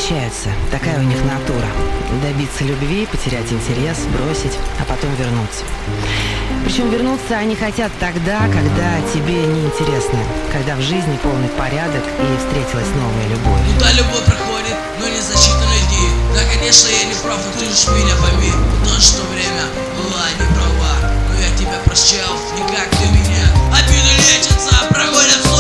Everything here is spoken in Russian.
возвращаются. Такая у них натура. Добиться любви, потерять интерес, бросить, а потом вернуться. Причем вернуться они хотят тогда, когда тебе неинтересно, когда в жизни полный порядок и встретилась новая любовь. Ну да, любовь проходит, но не за считанные дни. Да, конечно, я не прав, но ты лишь меня пойми. То, что время была не права, но я тебя прощал, не как ты меня. Обиды лечатся, проходят.